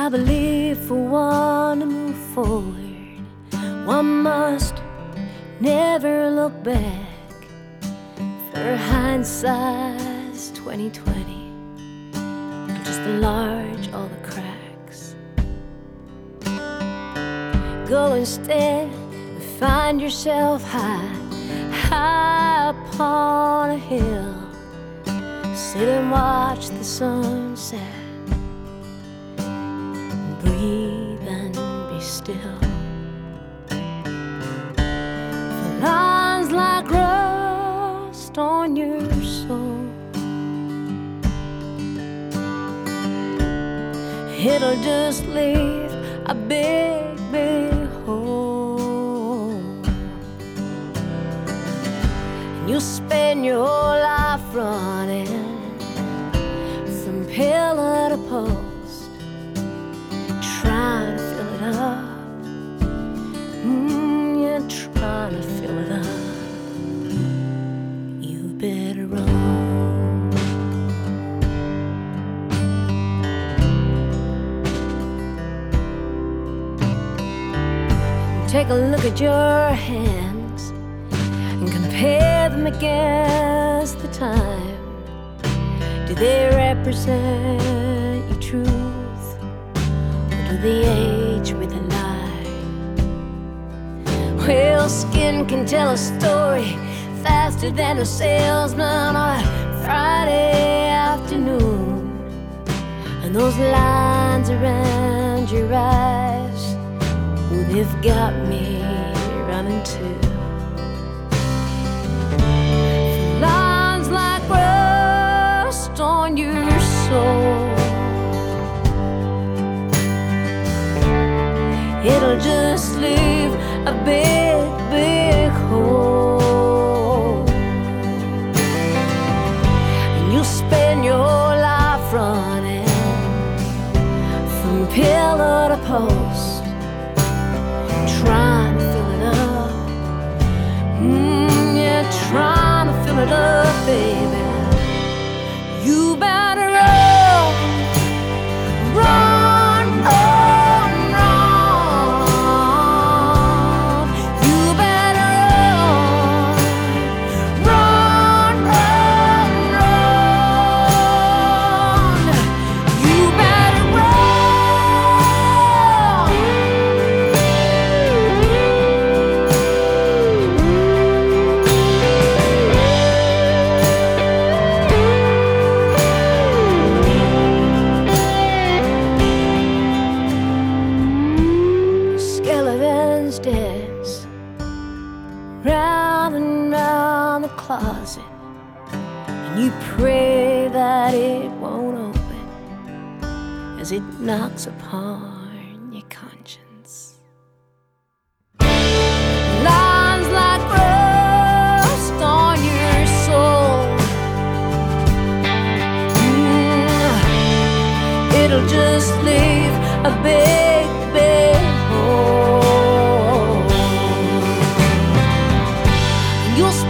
I believe for one to move forward, one must never look back. For hindsight's 2020, just enlarge all the cracks. Go instead and find yourself high upon a hill. Sit and watch the sunset. Breathe and be still. For lines like rust on your soul, it'll just leave a big, big hole. And you'll spend your whole life running from pillar to post, trying to fill it up. You're trying to fill it up. You better run. Take a look at your hands and compare them against the time. Do they represent your truth, or do they age with a lie? Well, skin can tell a story faster than a salesman on a Friday afternoon. And those lines around your eyes, well, they've got me running too. Lines like rust on your soul, it'll just leave a big, big hole. And you'll spend your whole life running from pillar to post, trying to fill it up. Yeah, trying to fill it up, baby. You better run, run, run, run. You better run, run, run, run. You better skeletons dance round and round the closet, and you pray that it won't open as it knocks upon your conscience. Lines like rust on your soul, it'll just leave a big, big hole. You'll